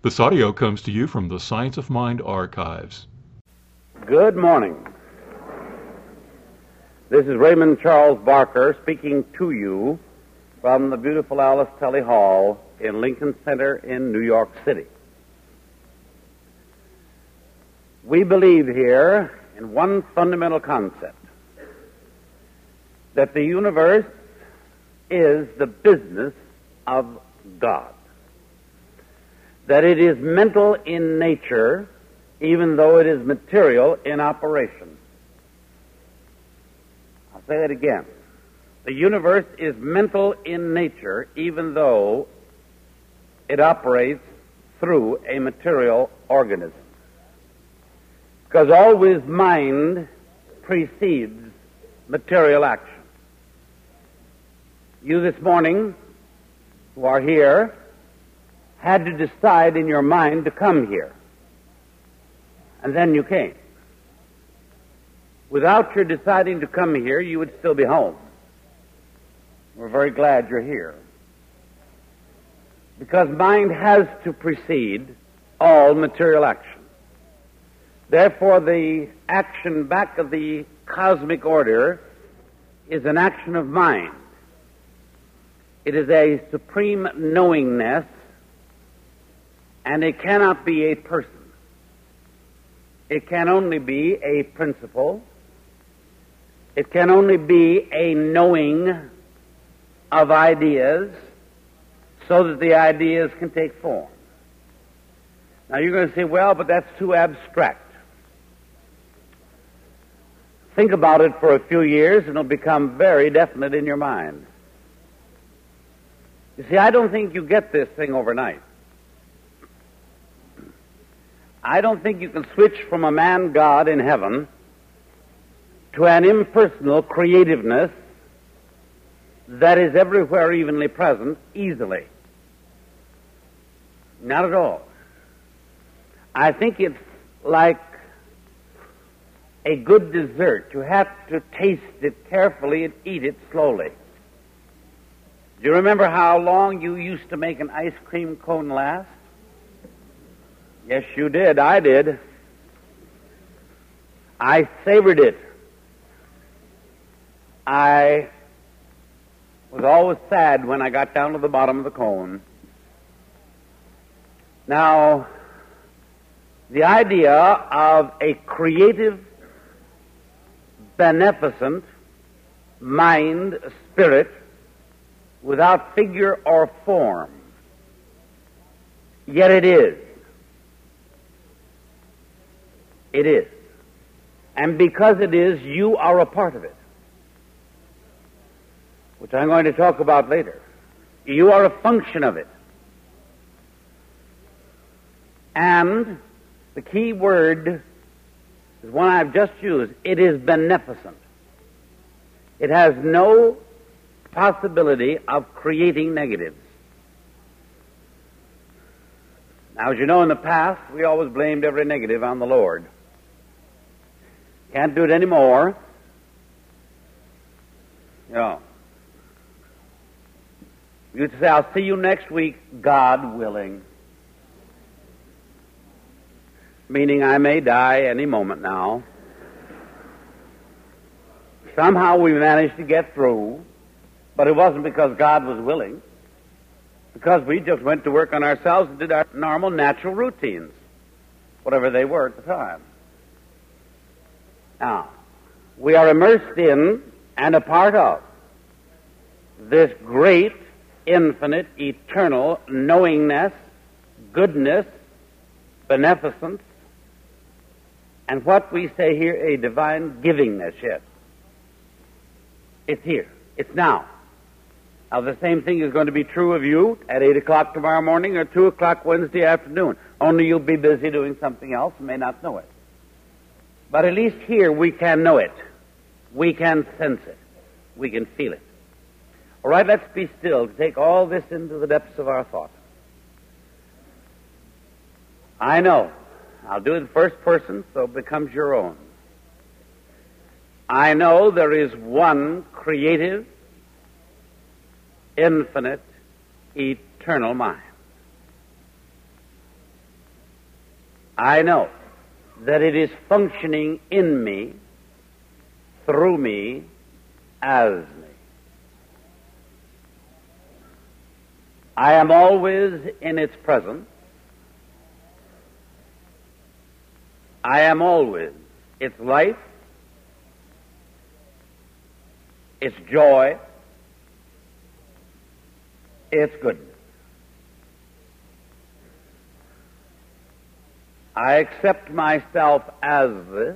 This audio comes to you from the Science of Mind archives. Good morning. This is Raymond Charles Barker speaking to you from the beautiful Alice Tully Hall in Lincoln Center in New York City. We believe here in one fundamental concept, that the universe is the business of God. That it is mental in nature, even though it is material in operation. I'll say that again. The universe is mental in nature, even though it operates through a material organism. Because always mind precedes material action. You this morning, who are here, had to decide in your mind to come here. And then you came. Without your deciding to come here, you would still be home. We're very glad you're here. Because mind has to precede all material action. Therefore, the action back of the cosmic order is an action of mind. It is a supreme knowingness, and it cannot be a person. It can only be a principle. It can only be a knowing of ideas so that the ideas can take form. Now you're going to say, well, but that's too abstract. Think about it for a few years and it'll become very definite in your mind. You see, I don't think you get this thing overnight. I don't think you can switch from a man-God in heaven to an impersonal creativeness that is everywhere evenly present easily. Not at all. I think it's like a good dessert. You have to taste it carefully and eat it slowly. Do you remember how long you used to make an ice cream cone last? Yes, you did. I did. I savored it. I was always sad when I got down to the bottom of the cone. Now, the idea of a creative, beneficent mind, spirit, without figure or form, yet it is. It is. And because it is, you are a part of it, which I'm going to talk about later. You are a function of it. And the key word is one I've just used. It is beneficent. It has no possibility of creating negatives. Now, as you know, in the past, we always blamed every negative on the Lord. Can't do it anymore. You'd say, I'll see you next week, God willing. Meaning I may die any moment now. Somehow we managed to get through, but it wasn't because God was willing. Because we just went to work on ourselves and did our normal, natural routines, whatever they were at the time. Now, we are immersed in and a part of this great, infinite, eternal knowingness, goodness, beneficence, and what we say here, a divine givingness, yes. It's here. It's now. Now, the same thing is going to be true of you at 8 o'clock tomorrow morning or 2 o'clock Wednesday afternoon. Only you'll be busy doing something else and may not know it. But at least here we can know it. We can sense it. We can feel it. All right, let's be still to take all this into the depths of our thought. I know. I'll do it in first person so it becomes your own. I know there is one creative, infinite, eternal mind. I know that it is functioning in me, through me, as me. I am always in its presence. I am always its life, its joy, its goodness. I accept myself as this,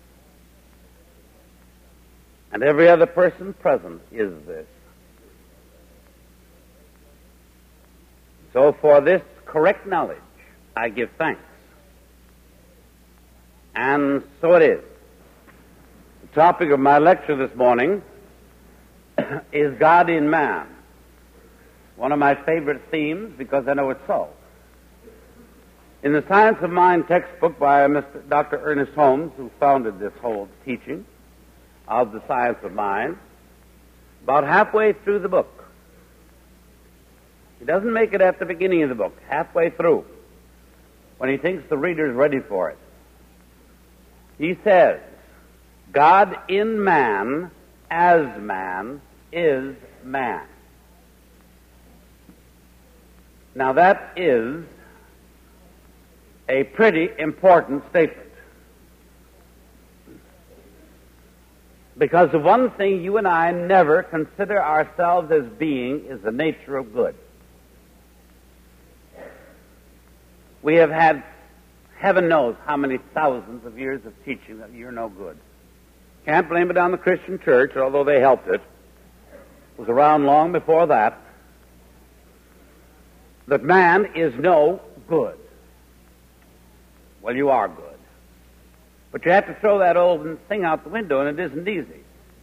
and every other person present is this. So for this correct knowledge, I give thanks. And so it is. The topic of my lecture this morning is God in Man. One of my favorite themes because I know it's so. In the Science of Mind textbook by Dr. Ernest Holmes, who founded this whole teaching of the Science of Mind, about halfway through the book, he doesn't make it at the beginning of the book, halfway through, when he thinks the reader is ready for it. He says, God in man, as man, is man. Now that is a pretty important statement. Because the one thing you and I never consider ourselves as being is the nature of good. We have had, heaven knows how many thousands of years of teaching that you're no good. Can't blame it on the Christian church, although they helped it. It was around long before that. That man is no good. Well, you are good. But you have to throw that old thing out the window, and it isn't easy.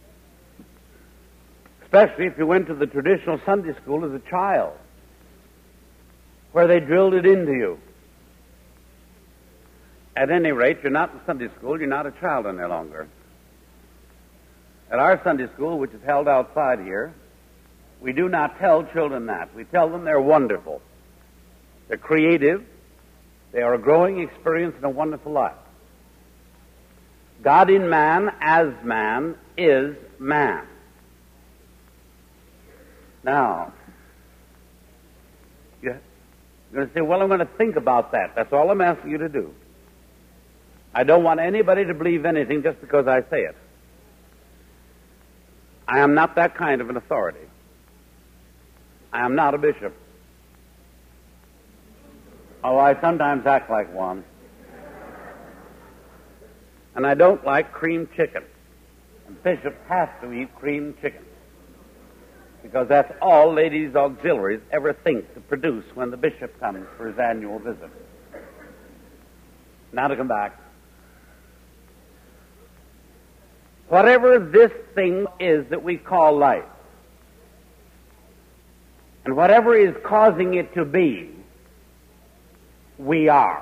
Especially if you went to the traditional Sunday school as a child, where they drilled it into you. At any rate, you're not in Sunday school, you're not a child any longer. At our Sunday school, which is held outside here, we do not tell children that. We tell them they're wonderful. They're creative. They are a growing experience in a wonderful life. God in man, as man, is man. Now, you're going to say, well, I'm going to think about that. That's all I'm asking you to do. I don't want anybody to believe anything just because I say it. I am not that kind of an authority. I am not a bishop. Although I sometimes act like one. And I don't like cream chicken. And bishops have to eat cream chicken. Because that's all ladies' auxiliaries ever think to produce when the bishop comes for his annual visit. Now to come back. Whatever this thing is that we call life, and whatever is causing it to be, we are.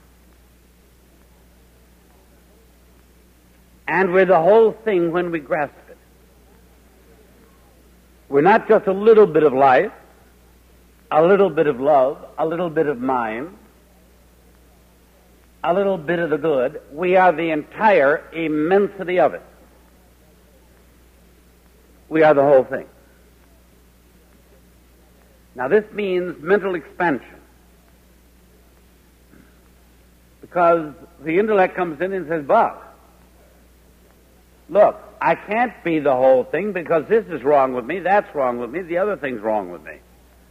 And we're the whole thing when we grasp it. We're not just a little bit of life, a little bit of love, a little bit of mind, a little bit of the good. We are the entire immensity of it. We are the whole thing. Now this means mental expansion. Because the intellect comes in and says, but, look, I can't be the whole thing because this is wrong with me, that's wrong with me, the other thing's wrong with me.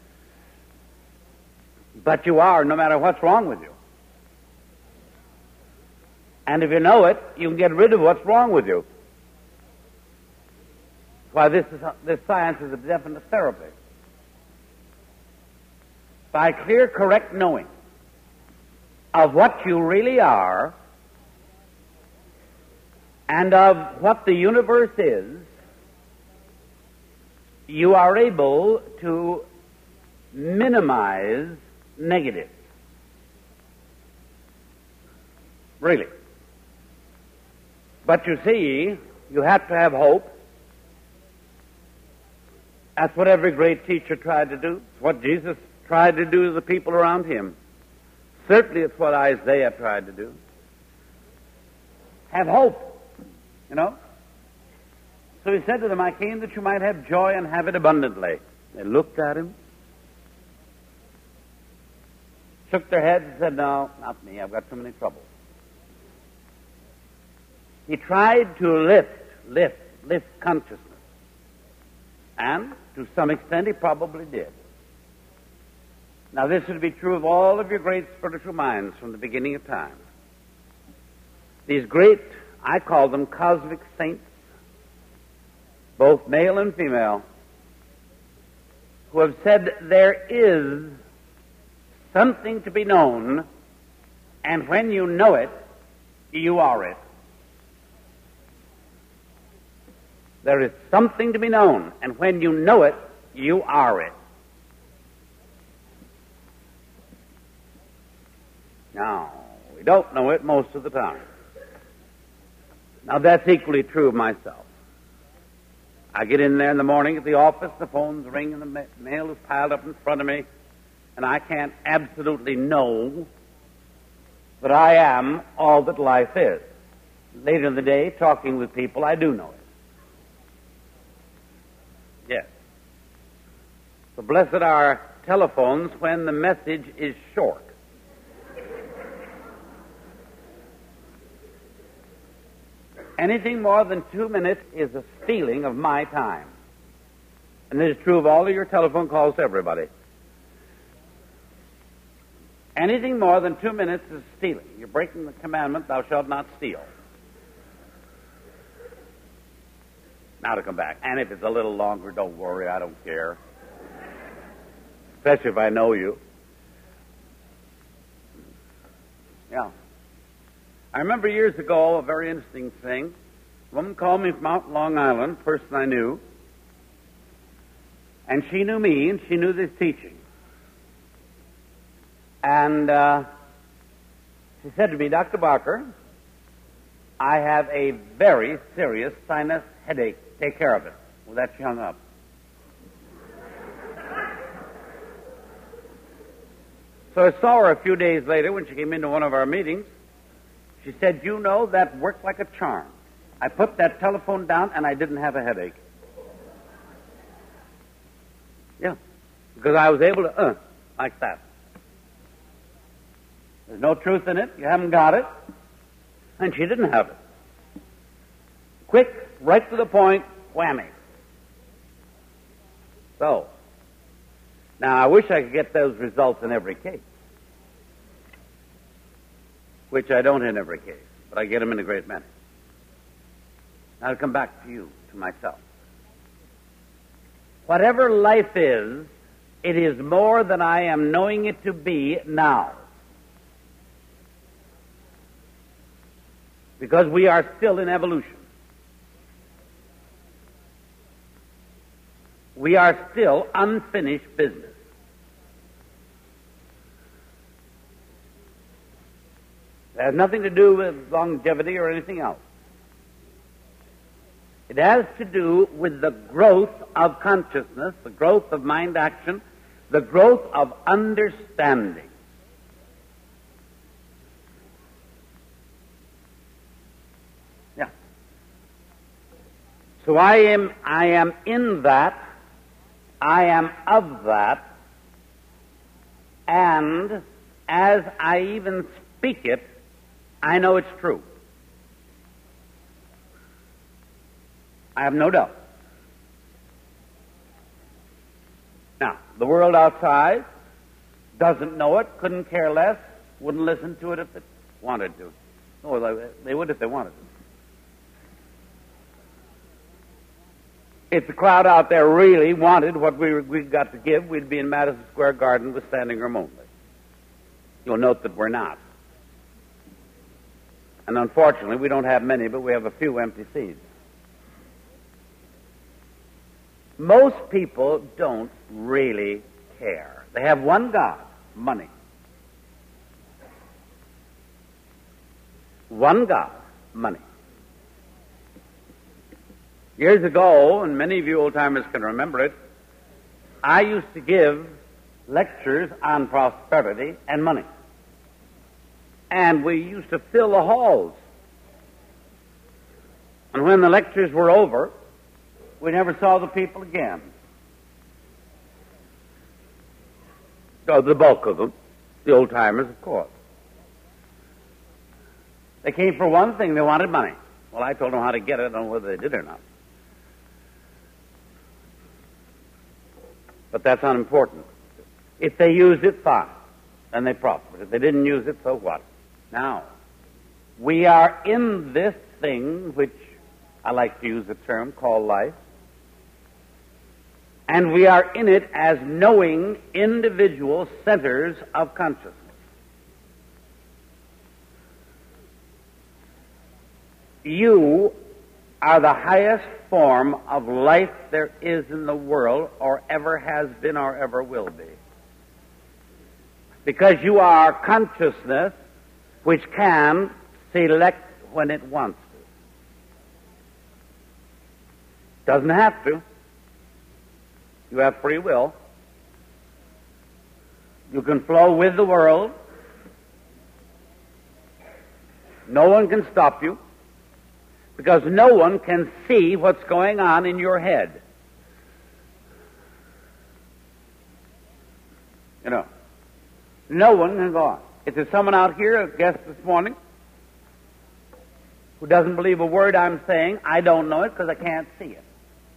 But you are, no matter what's wrong with you. And if you know it, you can get rid of what's wrong with you. Why, this science is a definite therapy. By clear, correct knowing of what you really are and of what the universe is, you are able to minimize negatives. Really. But you see, you have to have hope. That's what every great teacher tried to do. It's what Jesus tried to do to the people around him. Certainly it's what Isaiah tried to do. Have hope, you know. So he said to them, I came that you might have joy and have it abundantly. They looked at him, shook their heads and said, no, not me, I've got too many troubles. He tried to lift consciousness. And to some extent he probably did. Now this would be true of all of your great spiritual minds from the beginning of time. These great, I call them cosmic saints, both male and female, who have said there is something to be known, and when you know it, you are it. There is something to be known, and when you know it, you are it. Now, we don't know it most of the time. Now, that's equally true of myself. I get in there in the morning at the office, the phone's ringing, the mail is piled up in front of me, and I can't absolutely know that I am all that life is. Later in the day, talking with people, I do know it. Yes. So blessed are telephones when the message is short. Anything more than 2 minutes is a stealing of my time. And this is true of all of your telephone calls to everybody. Anything more than 2 minutes is stealing. You're breaking the commandment, thou shalt not steal. Now to come back. And if it's a little longer, don't worry, I don't care. Especially if I know you. Yeah. I remember years ago a very interesting thing. A woman called me from out Long Island, person I knew. And she knew me, and she knew this teaching. And she said to me, Dr. Barker, I have a very serious sinus headache. Take care of it. Well, that she hung up. So I saw her a few days later when she came into one of our meetings. She said, you know, that worked like a charm. I put that telephone down and I didn't have a headache. Yeah, because I was able to, like that. There's no truth in it. You haven't got it. And she didn't have it. Quick, right to the point, whammy. So, now I wish I could get those results in every case. Which I don't in every case, but I get them in a great many. Now I'll come back to you, to myself. Whatever life is, it is more than I am knowing it to be now. Because we are still in evolution. We are still unfinished business. It has nothing to do with longevity or anything else. It has to do with the growth of consciousness, the growth of mind action, the growth of understanding. Yeah. So I am in that, I am of that, and as I even speak it, I know it's true. I have no doubt. Now, the world outside doesn't know it, couldn't care less, wouldn't listen to it if it wanted to. Oh, they would if they wanted to. If the crowd out there really wanted what we got to give, we'd be in Madison Square Garden with standing room only. You'll note that we're not. And unfortunately, we don't have many, but we have a few empty seats. Most people don't really care. They have one God, money. One God, money. Years ago, and many of you old-timers can remember it, I used to give lectures on prosperity and money. And we used to fill the halls. And when the lectures were over, we never saw the people again. So the bulk of them, the old-timers, of course. They came for one thing, they wanted money. Well, I told them how to get it, I don't know whether they did or not. But that's unimportant. If they used it, fine. Then they prospered. If they didn't use it, so what? Now, we are in this thing, which I like to use the term, called life. And we are in it as knowing individual centers of consciousness. You are the highest form of life there is in the world, or ever has been, or ever will be. Because you are consciousness which can select when it wants to. Doesn't have to. You have free will. You can flow with the world. No one can stop you, because no one can see what's going on in your head. You know, no one can go on. If there's someone out here, a guest this morning, who doesn't believe a word I'm saying, I don't know it because I can't see it.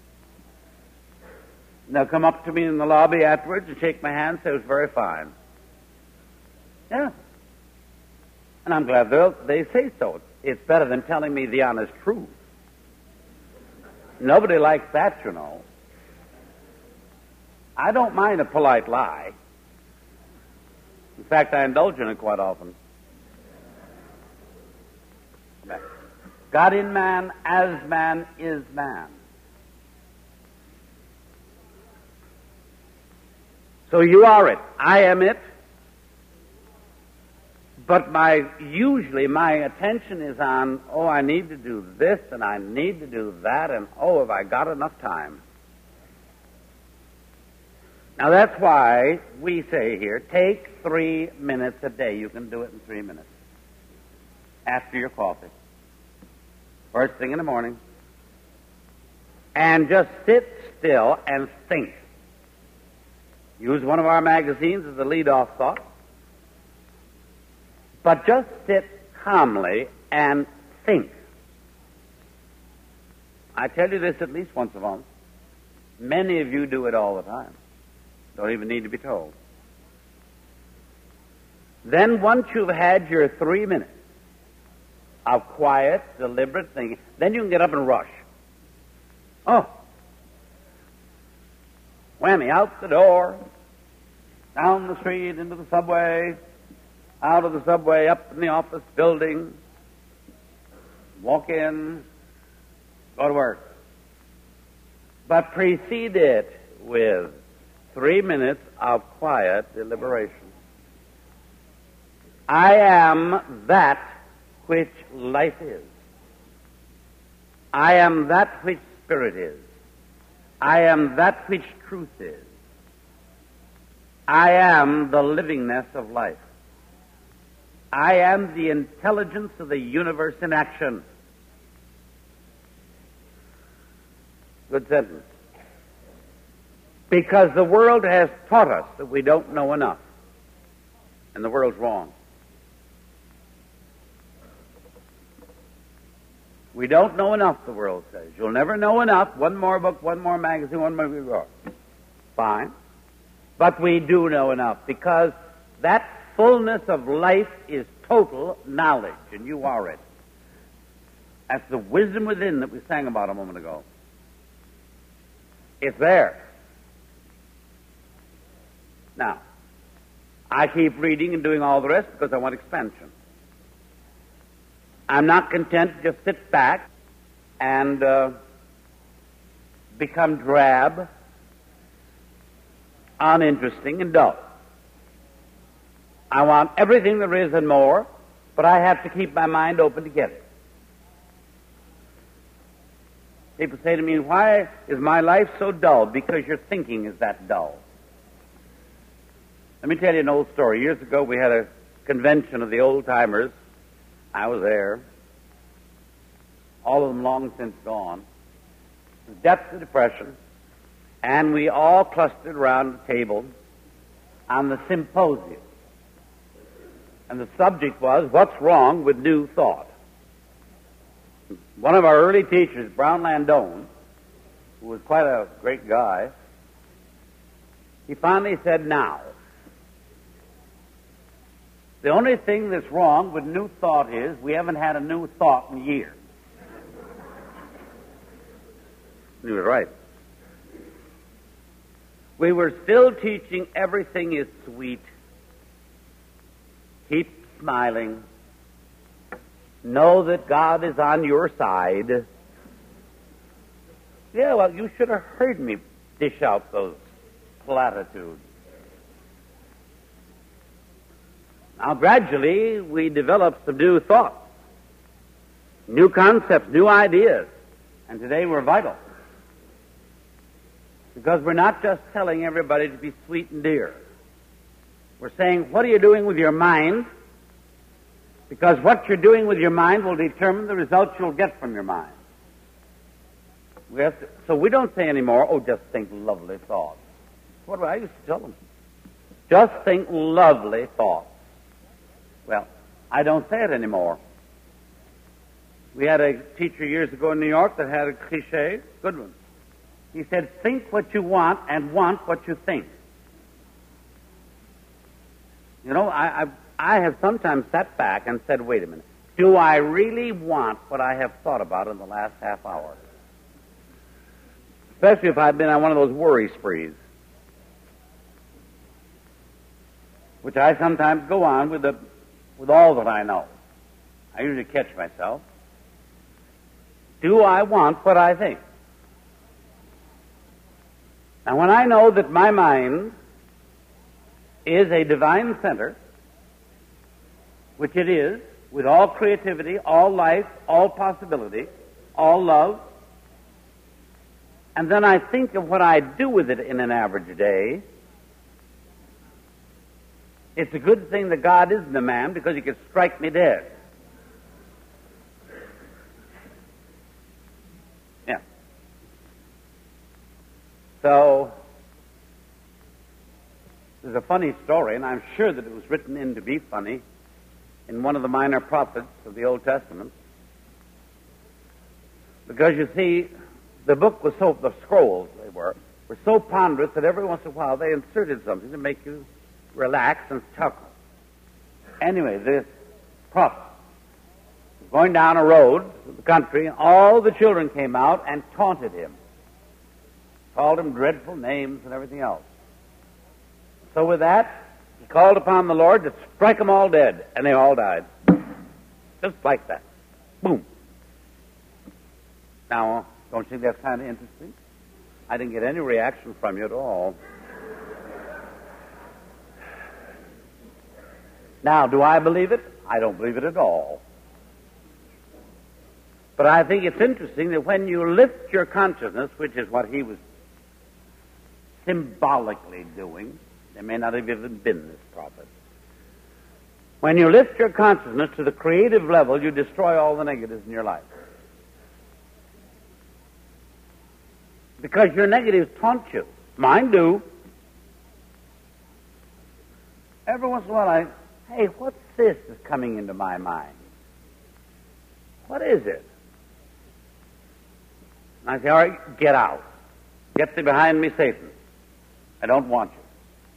And they'll come up to me in the lobby afterwards and shake my hand and say, it was very fine. Yeah. And I'm glad they say so. It's better than telling me the honest truth. Nobody likes that, you know. I don't mind a polite lie. In fact, I indulge in it quite often. God in man, as man is man. So you are it. I am it. But usually my attention is on, oh, I need to do this, and I need to do that, and oh, have I got enough time? Now that's why we say here, take 3 minutes a day. You can do it in 3 minutes. After your coffee. First thing in the morning. And just sit still and think. Use one of our magazines as a lead-off thought. But just sit calmly and think. I tell you this at least once a month. Many of you do it all the time. Don't even need to be told. Then once you've had your 3 minutes of quiet, deliberate thinking, then you can get up and rush. Oh. Whammy, out the door, down the street, into the subway, out of the subway, up in the office building, walk in, go to work. But precede it with 3 minutes of quiet deliberation. I am that which life is. I am that which spirit is. I am that which truth is. I am the livingness of life. I am the intelligence of the universe in action. Good sentence. Because the world has taught us that we don't know enough. And the world's wrong. We don't know enough, the world says. You'll never know enough. One more book, one more magazine, one more book. Fine. But we do know enough, because that fullness of life is total knowledge, and you are it. That's the wisdom within that we sang about a moment ago. It's there. Now, I keep reading and doing all the rest because I want expansion. I'm not content to just sit back and become drab, uninteresting, and dull. I want everything there is and more, but I have to keep my mind open to get it. People say to me, why is my life so dull? Because your thinking is that dull. Let me tell you an old story. Years ago, we had a convention of the old-timers. I was there. All of them long since gone. The depths of depression. And we all clustered around the table on the symposium. And the subject was, what's wrong with new thought? One of our early teachers, Brown Landone, who was quite a great guy, he finally said, now, the only thing that's wrong with new thought is we haven't had a new thought in years. He was right. We were still teaching everything is sweet. Keep smiling. Know that God is on your side. Yeah, well, you should have heard me dish out those platitudes. Now, gradually, we developed some new thoughts, new concepts, new ideas, and today we're vital. Because we're not just telling everybody to be sweet and dear. We're saying, what are you doing with your mind? Because what you're doing with your mind will determine the results you'll get from your mind. So we don't say anymore, oh, just think lovely thoughts. What do I used to tell them? Just think lovely thoughts. Well, I don't say it anymore. We had a teacher years ago in New York that had a cliche, good one. He said, think what you want and want what you think. You know, I have sometimes sat back and said, wait a minute, do I really want what I have thought about in the last half hour? Especially if I've been on one of those worry sprees, which I sometimes go on with all that I know. I usually catch myself. Do I want what I think? Now, when I know that my mind is a divine center, which it is, with all creativity, all life, all possibility, all love, and then I think of what I do with it in an average day, it's a good thing that God isn't a man, because he could strike me dead. Yeah. So, there's a funny story, and I'm sure that it was written in to be funny, in one of the minor prophets of the Old Testament. Because you see, the book was the scrolls were so ponderous that every once in a while they inserted something to make you relax and chuckle. Anyway, this prophet was going down a road to the country, and all the children came out and taunted him. Called him dreadful names and everything else. So with that, he called upon the Lord to strike them all dead, and they all died. Just like that. Boom. Now, don't you think that's kind of interesting? I didn't get any reaction from you at all. Now, do I believe it? I don't believe it at all. But I think it's interesting that when you lift your consciousness, which is what he was symbolically doing, there may not have even been this prophet. When you lift your consciousness to the creative level, you destroy all the negatives in your life. Because your negatives taunt you. Mine do. Every once in a while hey, what's this that's coming into my mind? What is it? And I say, all right, get out. Get thee behind me, Satan. I don't want you.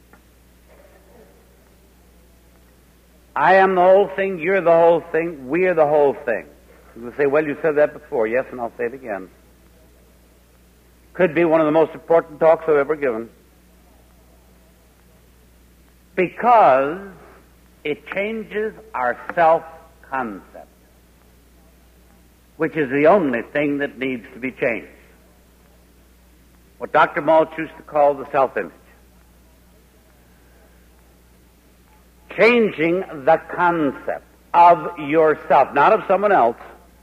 I am the whole thing, you're the whole thing, we're the whole thing. You will say, well, you said that before. Yes, and I'll say it again. Could be one of the most important talks I've ever given. Because it changes our self-concept, which is the only thing that needs to be changed. What Dr. Maltz used to call the self-image. Changing the concept of yourself, not of someone else.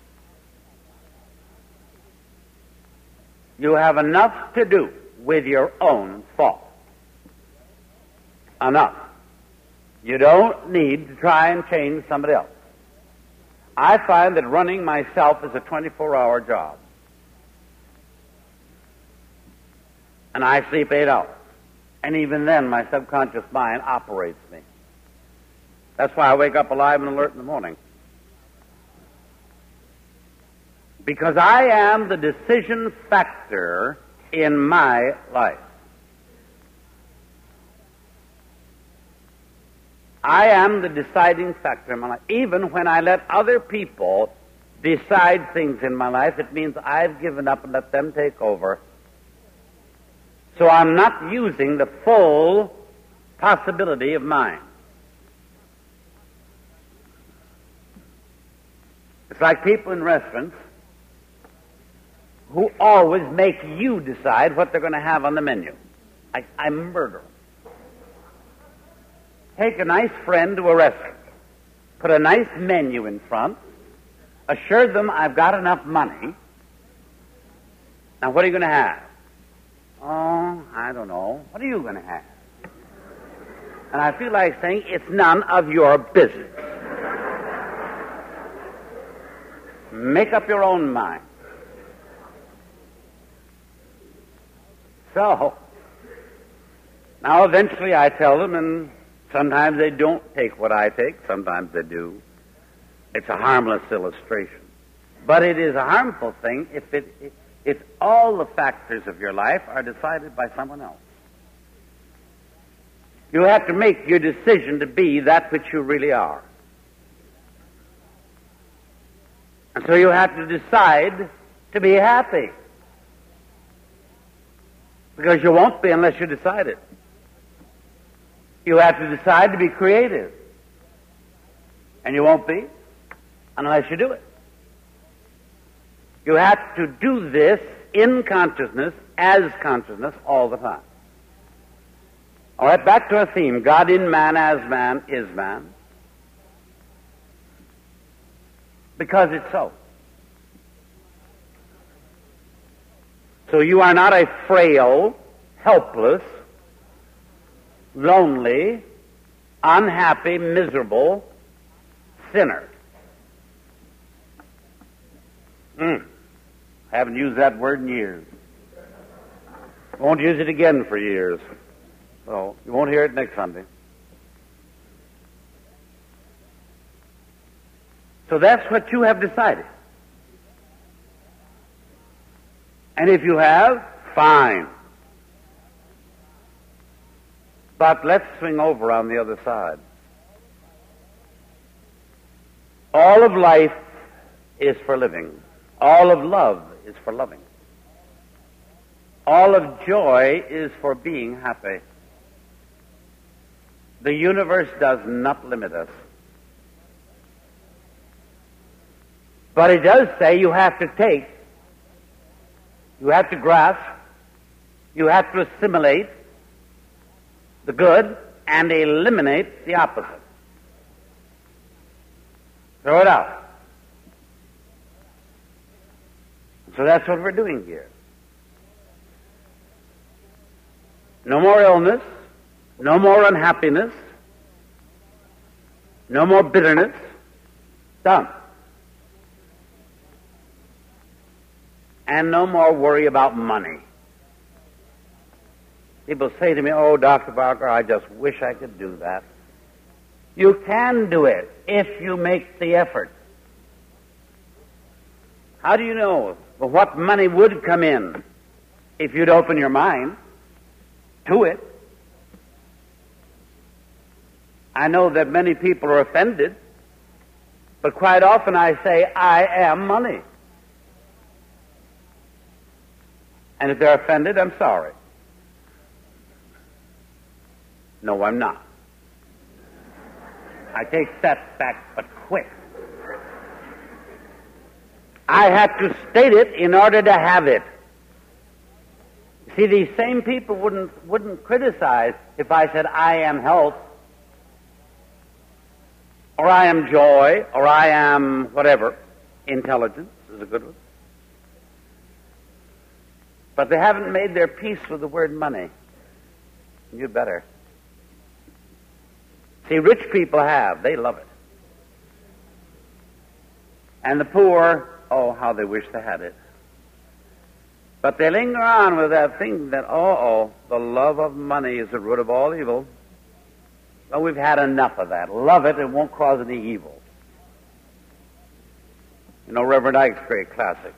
You have enough to do with your own thought. Enough. You don't need to try and change somebody else. I find that running myself is a 24-hour job. And I sleep 8 hours. And even then, my subconscious mind operates me. That's why I wake up alive and alert in the morning. Because I am the decision factor in my life. I am the deciding factor in my life. Even when I let other people decide things in my life, it means I've given up and let them take over. So I'm not using the full possibility of mine. It's like people in restaurants who always make you decide what they're going to have on the menu. I murder them. Take a nice friend to a restaurant, put a nice menu in front, assure them I've got enough money. Now, what are you going to have? Oh, I don't know. What are you going to have? And I feel like saying, it's none of your business. Make up your own mind. So, now eventually I tell them, and sometimes they don't take what I take, sometimes they do. It's a harmless illustration. But it is a harmful thing if all the factors of your life are decided by someone else. You have to make your decision to be that which you really are. And so you have to decide to be happy. Because you won't be unless you decide it. You have to decide to be creative. And you won't be unless you do it. You have to do this in consciousness, as consciousness, all the time. All right, back to our theme. God in man, as man, is man. Because it's so. So you are not a frail, helpless, lonely, unhappy, miserable sinner. Haven't used that word in years. Won't use it again for years. So you won't hear it next Sunday. So that's what you have decided. And if you have, fine. But let's swing over on the other side. All of life is for living. All of love is for loving. All of joy is for being happy. The universe does not limit us. But it does say you have to take, you have to grasp, you have to assimilate the good and eliminate the opposite. Throw it out. So that's what we're doing here. No more illness, no more unhappiness, no more bitterness. Done. And no more worry about money. People say to me, oh, Dr. Barker, I just wish I could do that. You can do it if you make the effort. How do you know? Well, what money would come in if you'd open your mind to it? I know that many people are offended, but quite often I say, I am money. And if they're offended, I'm sorry. No, I'm not. I take steps back, but quick. I had to state it in order to have it. See, these same people wouldn't criticize if I said, I am health, or I am joy, or I am whatever. Intelligence is a good one. But they haven't made their peace with the word money. You better. See, rich people have. They love it. And the poor, oh, how they wish they had it. But they linger on with that thing that, the love of money is the root of all evil. Well, we've had enough of that. Love it, it won't cause any evil. You know, Reverend Ike's great classic.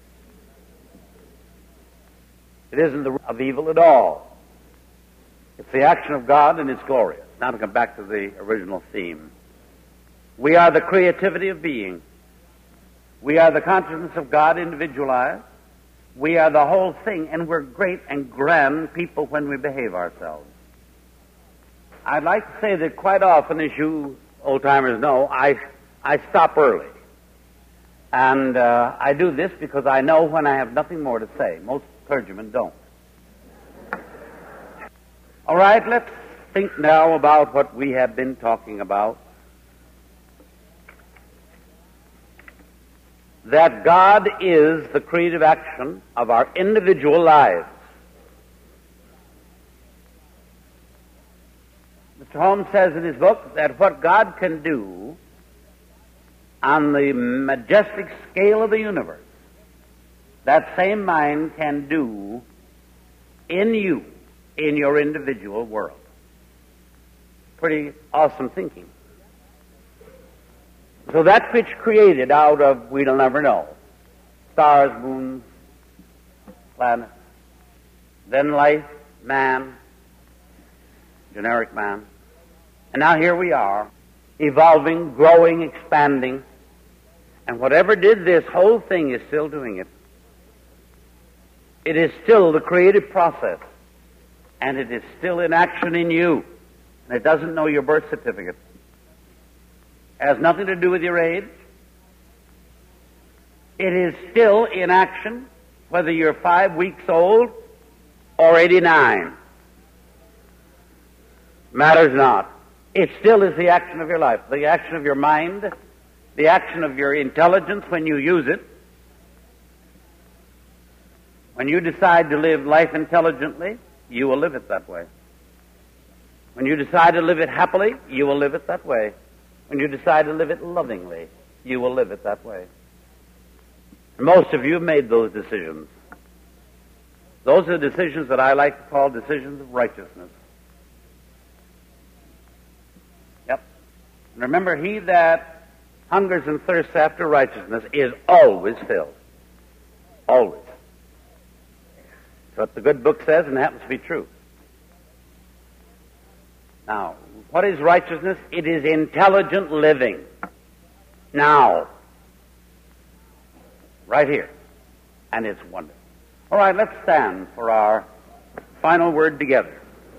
It isn't the root of evil at all. It's the action of God, and it's glorious. Now to come back to the original theme. We are the creativity of being. We are the consciousness of God individualized. We are the whole thing, and we're great and grand people when we behave ourselves. I'd like to say that quite often, as you old-timers know, I stop early. And I do this because I know when I have nothing more to say. Most clergymen don't. All right, let's think now about what we have been talking about. That God is the creative action of our individual lives. Mr. Holmes says in his book that what God can do on the majestic scale of the universe, that same mind can do in you, in your individual world. Pretty awesome thinking. So that which created out of, we'll never know, stars, moons, planets, then life, man, generic man. And now here we are, evolving, growing, expanding, and whatever did this whole thing is still doing it. It is still the creative process, and it is still in action in you. And it doesn't know your birth certificate. It has nothing to do with your age. It is still in action, whether you're 5 weeks old or 89. Matters not. It still is the action of your life, the action of your mind, the action of your intelligence when you use it. When you decide to live life intelligently, you will live it that way. When you decide to live it happily, you will live it that way. When you decide to live it lovingly, you will live it that way. Most of you have made those decisions. Those are decisions that I like to call decisions of righteousness. Yep. And remember, he that hungers and thirsts after righteousness is always filled. Always. That's what the good book says, and it happens to be true. Now, what is righteousness? It is intelligent living. Now. Right here. And it's wonderful. All right, let's stand for our final word together.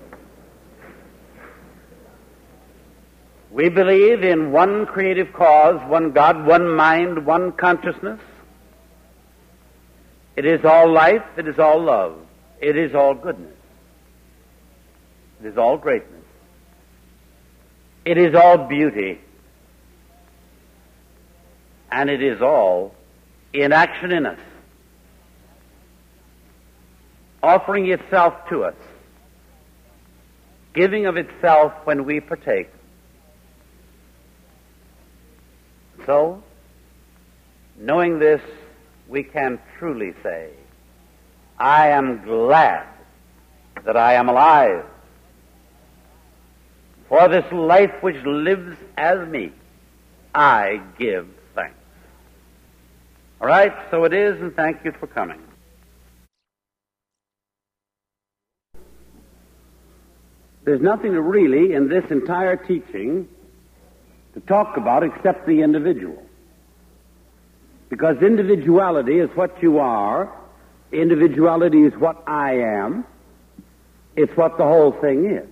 We believe in one creative cause, one God, one mind, one consciousness. It is all life, it is all love, it is all goodness, it is all greatness, it is all beauty, and it is all in action in us, offering itself to us, giving of itself when we partake. So, knowing this, we can truly say, I am glad that I am alive. For this life which lives as me, I give thanks. All right, so it is, and thank you for coming. There's nothing really in this entire teaching to talk about except the individual. Because individuality is what you are. Individuality is what I am. It's what the whole thing is.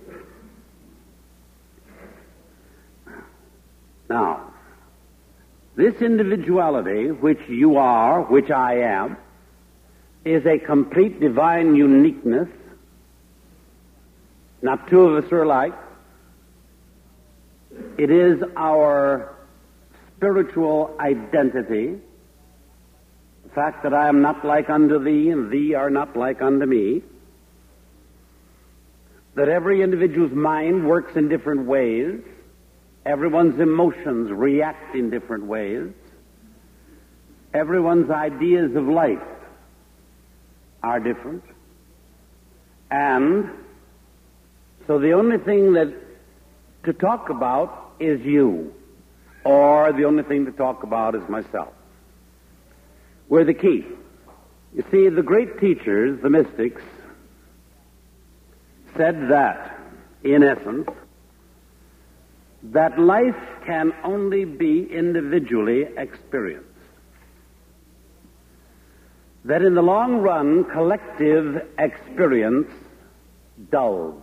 Now, this individuality, which you are, which I am, is a complete divine uniqueness. Not two of us are alike. It is our spiritual identity. The fact that I am not like unto thee, and thee are not like unto me. That every individual's mind works in different ways. Everyone's emotions react in different ways. Everyone's ideas of life are different. And so the only thing to talk about is you, or the only thing to talk about is myself. We're the key. You see, the great teachers, the mystics, said that, in essence, that life can only be individually experienced. That in the long run, collective experience dulls.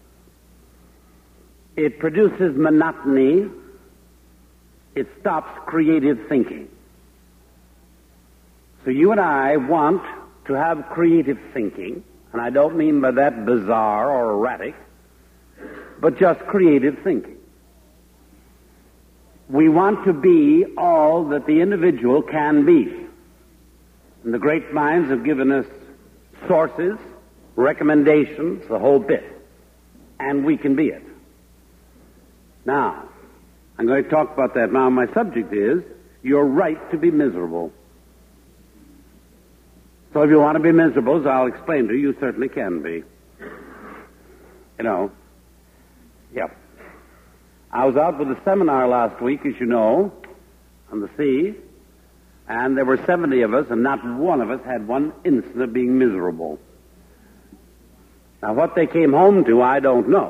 It produces monotony. It stops creative thinking. So you and I want to have creative thinking, and I don't mean by that bizarre or erratic, but just creative thinking. We want to be all that the individual can be. And the great minds have given us sources, recommendations, the whole bit. And we can be it. Now, I'm going to talk about that. Now, my subject is your right to be miserable. So if you want to be miserable, as I'll explain to you, you certainly can be. You know. Yep. I was out with a seminar last week, as you know, on the sea, and there were 70 of us, and not one of us had one instant of being miserable. Now, what they came home to, I don't know.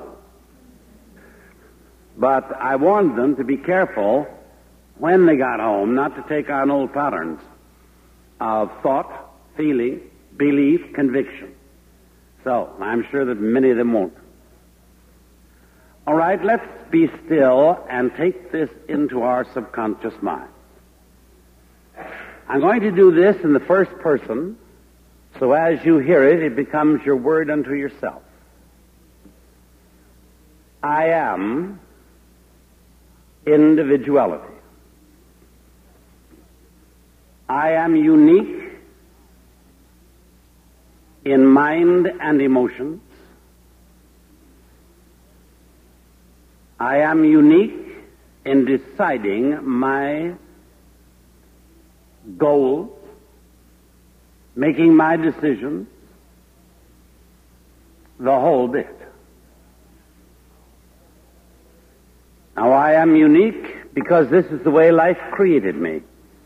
But I warned them to be careful when they got home not to take on old patterns of thought, feeling, belief, conviction. So, I'm sure that many of them won't. All right, let's be still and take this into our subconscious mind. I'm going to do this in the first person, so as you hear it, it becomes your word unto yourself. I am individuality. I am unique in mind and emotions. I am unique in deciding my goals, making my decisions, the whole bit. Now, I am unique because this is the way life created me.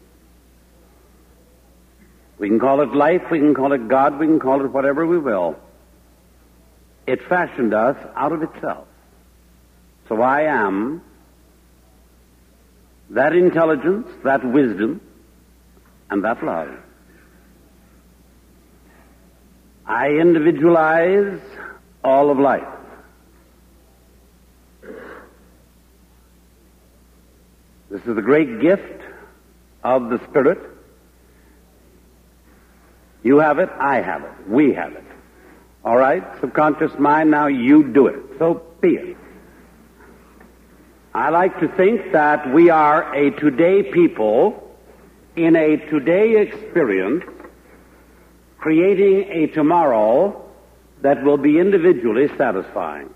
We can call it life, we can call it God, we can call it whatever we will. It fashioned us out of itself. So I am that intelligence, that wisdom, and that love. I individualize all of life. This is the great gift of the Spirit. You have it, I have it, we have it. All right? Subconscious mind, now you do it. So be it. I like to think that we are a today people in a today experience creating a tomorrow that will be individually satisfying.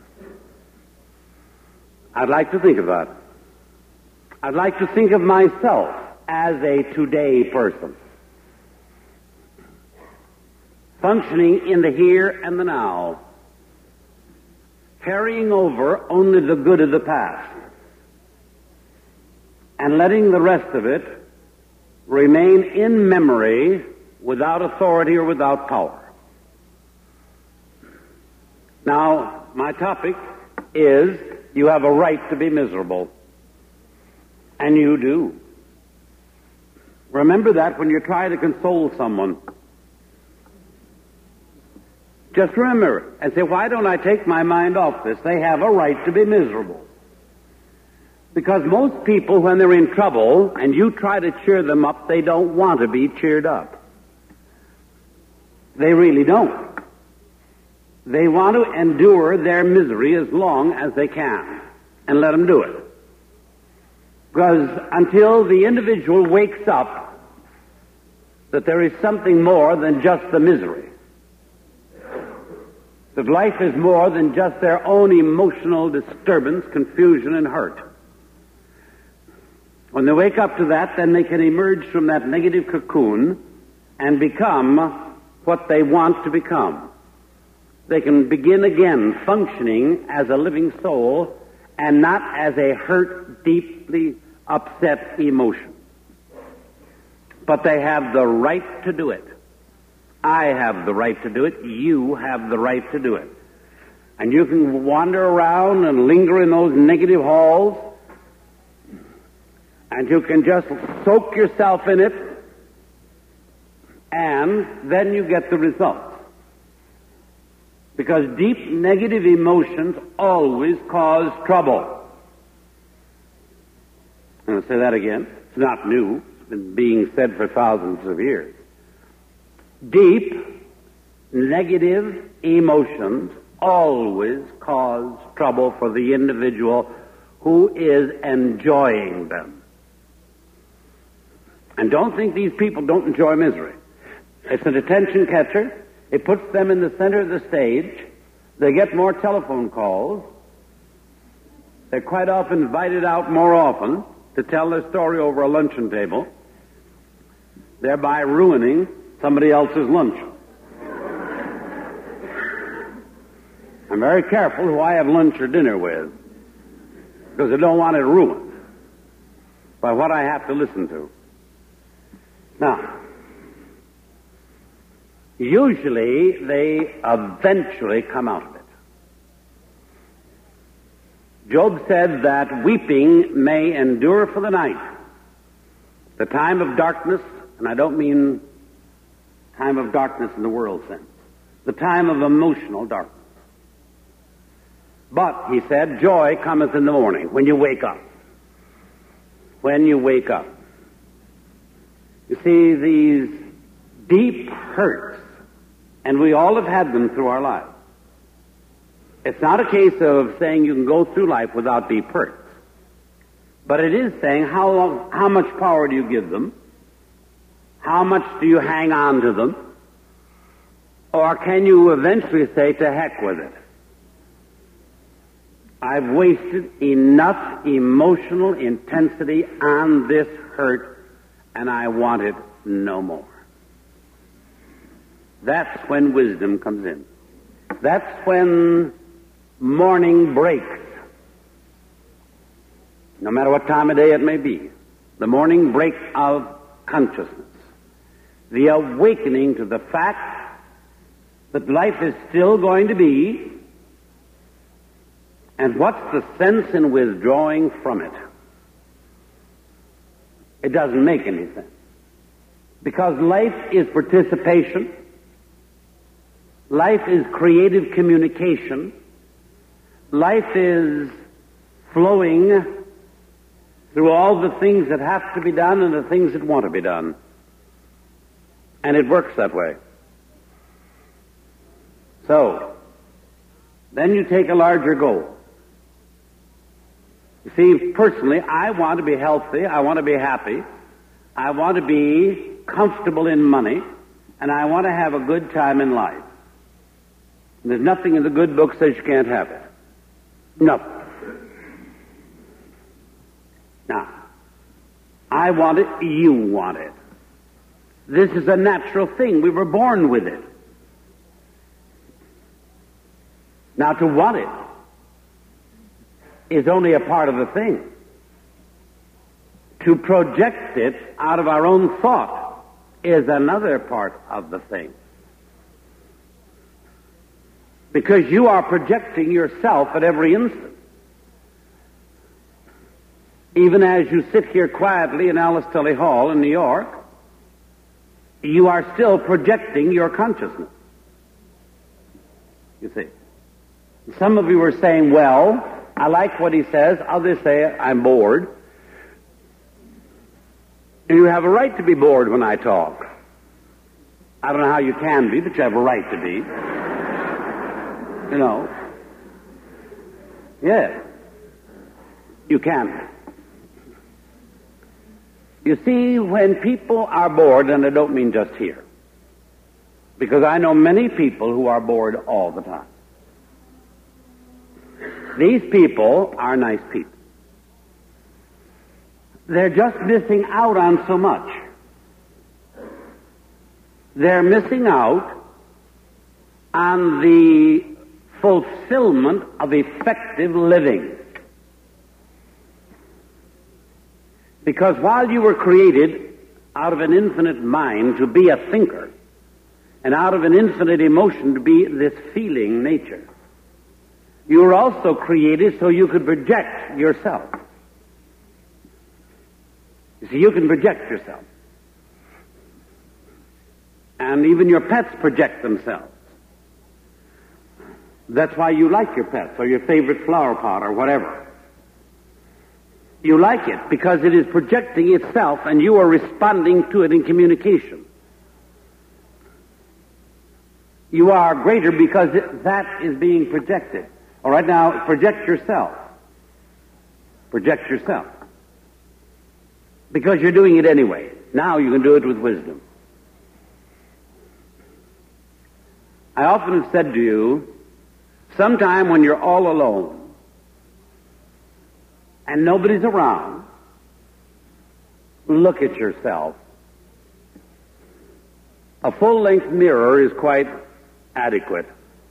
I'd like to think of that. I'd like to think of myself as a today person, functioning in the here and the now, carrying over only the good of the past, and letting the rest of it remain in memory without authority or without power. Now, my topic is you have a right to be miserable. And you do. Remember that when you try to console someone. Just remember it and say, why don't I take my mind off this? They have a right to be miserable. Because most people, when they're in trouble and you try to cheer them up, they don't want to be cheered up. They really don't. They want to endure their misery as long as they can and let them do it. Because until the individual wakes up that there is something more than just the misery, that life is more than just their own emotional disturbance, confusion, and hurt. When they wake up to that, then they can emerge from that negative cocoon and become what they want to become. They can begin again functioning as a living soul and not as a hurt, deeply upset emotion. But they have the right to do it. I have the right to do it. You have the right to do it. And you can wander around and linger in those negative halls, and you can just soak yourself in it, and then you get the results. Because deep negative emotions always cause trouble. I'm going to say that again. It's not new. It's been being said for thousands of years. Deep negative emotions always cause trouble for the individual who is enjoying them. And don't think these people don't enjoy misery. It's an attention catcher. It puts them in the center of the stage. They get more telephone calls. They're quite often invited out more often to tell their story over a luncheon table, thereby ruining somebody else's luncheon. I'm very careful who I have lunch or dinner with, because I don't want it ruined by what I have to listen to. Now, usually they eventually come out of it. Job said that weeping may endure for the night. The time of darkness, and I don't mean time of darkness in the world sense, the time of emotional darkness. But, he said, joy cometh in the morning, when you wake up. When you wake up. You see, these deep hurts, and we all have had them through our lives. It's not a case of saying you can go through life without deep hurts. But it is saying how much power do you give them? How much do you hang on to them? Or can you eventually say, to heck with it? I've wasted enough emotional intensity on this hurt, and I want it no more. That's when wisdom comes in. That's when morning breaks. No matter what time of day it may be. The morning break of consciousness. The awakening to the fact that life is still going to be, and what's the sense in withdrawing from it? It doesn't make any sense. Because life is participation. Life is creative communication. Life is flowing through all the things that have to be done and the things that want to be done. And it works that way. So, then you take a larger goal. You see, personally, I want to be healthy, I want to be happy, I want to be comfortable in money, and I want to have a good time in life. And there's nothing in the good book says you can't have it. Nothing. Now, I want it, you want it. This is a natural thing. We were born with it. Now, to want it is only a part of the thing. To project it out of our own thought is another part of the thing. Because you are projecting yourself at every instant. Even as you sit here quietly in Alice Tully Hall in New York, you are still projecting your consciousness. You see. Some of you are saying, well, I like what he says. Others say, I'm bored. And you have a right to be bored when I talk. I don't know how you can be, but you have a right to be. You know. Yes. You can. You see, when people are bored, and I don't mean just here, because I know many people who are bored all the time. These people are nice people. They're just missing out on so much. They're missing out on the fulfillment of effective living. Because while you were created out of an infinite mind to be a thinker, and out of an infinite emotion to be this feeling nature, you were also created so you could project yourself. You see, you can project yourself. And even your pets project themselves. That's why you like your pets or your favorite flower pot or whatever. You like it because it is projecting itself and you are responding to it in communication. You are greater because that is being projected. All right, now project yourself. Project yourself. Because you're doing it anyway. Now you can do it with wisdom. I often have said to you, sometime when you're all alone and nobody's around, look at yourself. A full-length mirror is quite adequate.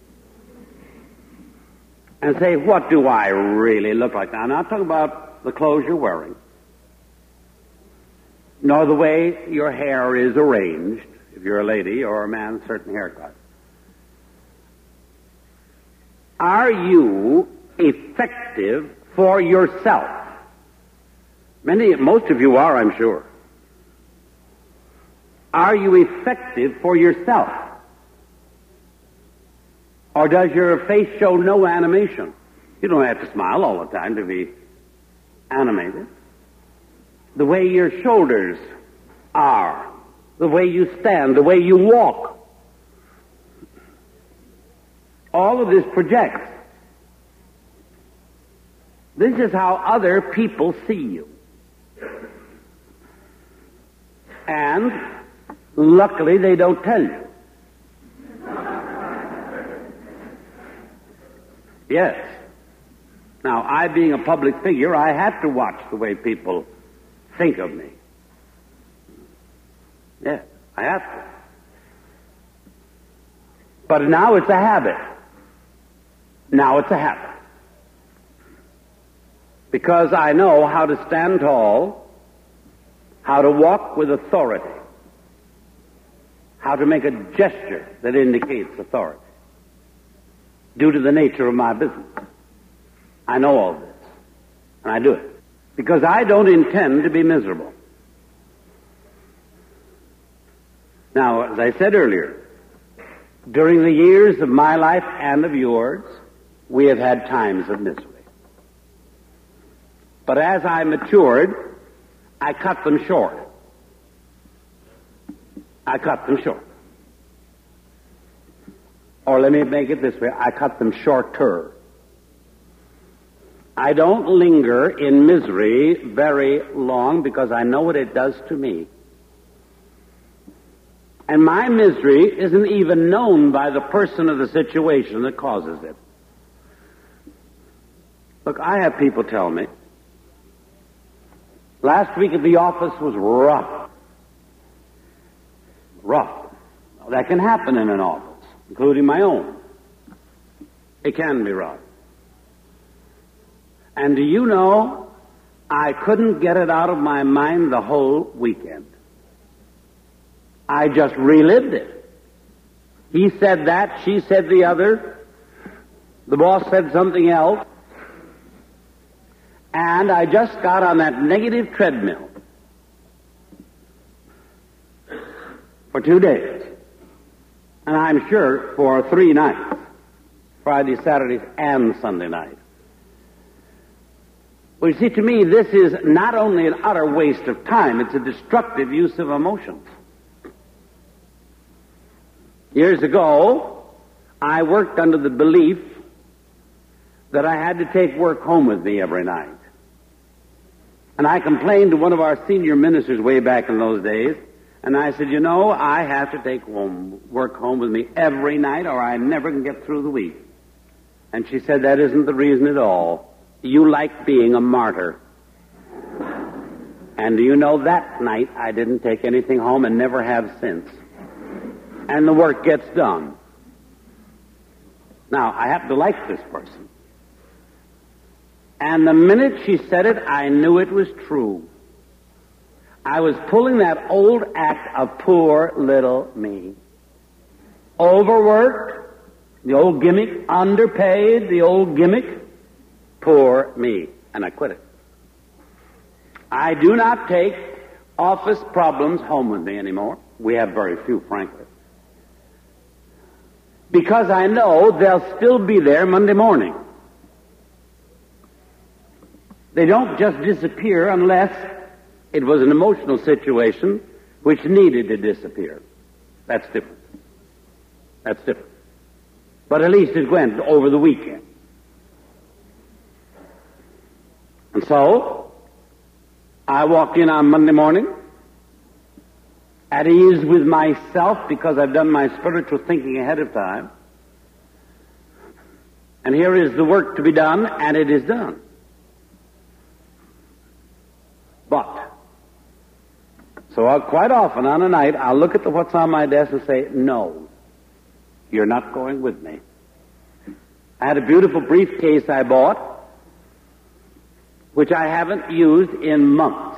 And say, what do I really look like? Now, I'm not talking about the clothes you're wearing, nor the way your hair is arranged, if you're a lady or a man, certain haircut. Are you effective for yourself? Most of you are, I'm sure. Are you effective for yourself? Or does your face show no animation? You don't have to smile all the time to be animated. The way your shoulders are, the way you stand, the way you walk, all of this projects. This is how other people see you. And luckily they don't tell you. Yes. Now, I being a public figure, I have to watch the way people think of me. Yes, I have to. But now it's a habit. Now it's a habit. Because I know how to stand tall, how to walk with authority, how to make a gesture that indicates authority, due to the nature of my business. I know all this, and I do it, because I don't intend to be miserable. Now, as I said earlier, during the years of my life and of yours, we have had times of misery. But as I matured, I cut them short. I cut them short. Or let me make it this way, I cut them shorter. I don't linger in misery very long because I know what it does to me. And my misery isn't even known by the person or the situation that causes it. Look, I have people tell me, last week at the office was rough. Rough. Well, that can happen in an office, including my own. It can be rough. And do you know, I couldn't get it out of my mind the whole weekend. I just relived it. He said that, she said the other, the boss said something else, and I just got on that negative treadmill for 2 days. And I'm sure for 3 nights, Friday, Saturday, and Sunday night. Well, you see, to me, this is not only an utter waste of time, it's a destructive use of emotions. Years ago, I worked under the belief that I had to take work home with me every night. And I complained to one of our senior ministers way back in those days, and I said, you know, I have to take work home with me every night or I never can get through the week. And she said, that isn't the reason at all. You like being a martyr. And do you know that night I didn't take anything home and never have since. And the work gets done. Now, I happen to like this person. And the minute she said it, I knew it was true. I was pulling that old act of poor little me. Overworked, the old gimmick, underpaid, the old gimmick, poor me. And I quit it. I do not take office problems home with me anymore. We have very few, frankly. Because I know they'll still be there Monday morning. They don't just disappear unless it was an emotional situation which needed to disappear. That's different. That's different. But at least it went over the weekend. And so, I walk in on Monday morning, at ease with myself because I've done my spiritual thinking ahead of time. And here is the work to be done, and it is done. But, so quite often on a night, I'll look at what's on my desk and say, no, you're not going with me. I had a beautiful briefcase I bought, which I haven't used in months.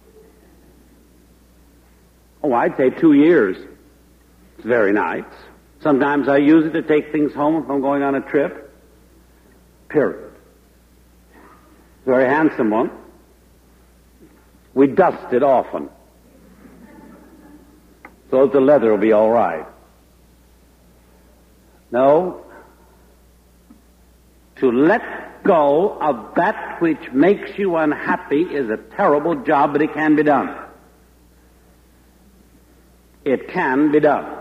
Oh, I'd say 2 years. It's very nice. Sometimes I use it to take things home if I'm going on a trip. Period. It's a very handsome one. We dust it often, so that the leather will be all right. No, to let go of that which makes you unhappy is a terrible job, but it can be done. It can be done.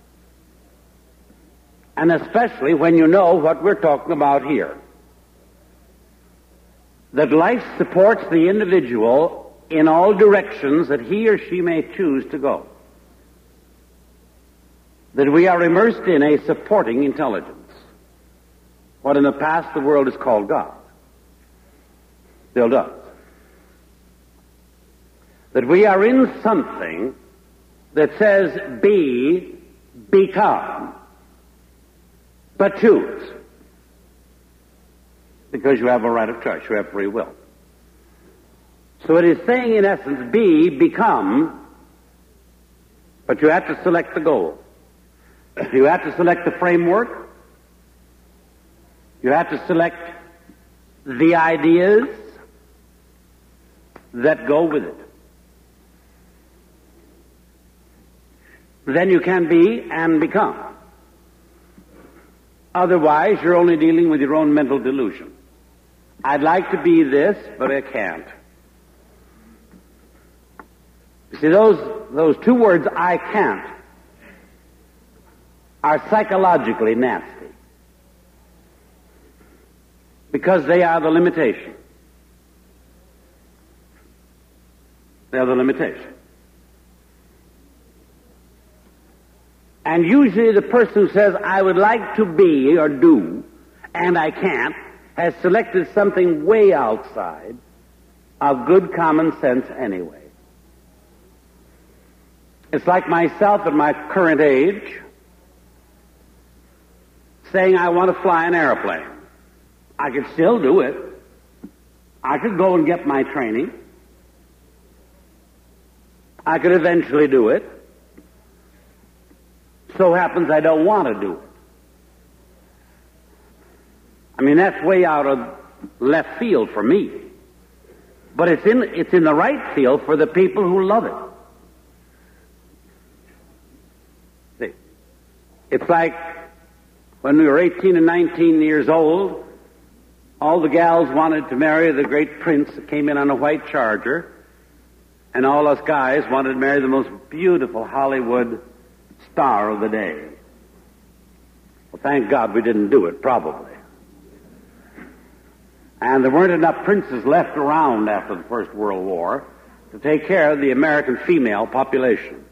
And especially when you know what we're talking about here. That life supports the individual in all directions that he or she may choose to go. That we are immersed in a supporting intelligence. What in the past the world has called God. Still does. That we are in something that says be, become, but choose. Because you have a right of choice, you have free will. So it is saying in essence, be, become, but you have to select the goal. You have to select the framework. You have to select the ideas that go with it. Then you can be and become. Otherwise, you're only dealing with your own mental delusion. I'd like to be this, but I can't. You see, those two words, I can't, are psychologically nasty. Because they are the limitation. They are the limitation. And usually the person who says, I would like to be or do, and I can't, has selected something way outside of good common sense anyway. It's like myself at my current age saying I want to fly an airplane. I could still do it. I could go and get my training. I could eventually do it. So happens I don't want to do it. I mean, that's way out of left field for me. But it's in the right field for the people who love it. See, it's like when we were 18 and 19 years old, all the gals wanted to marry the great prince that came in on a white charger, and all us guys wanted to marry the most beautiful Hollywood star of the day. Well, thank God we didn't do it, probably. And there weren't enough princes left around after the First World War to take care of the American female population.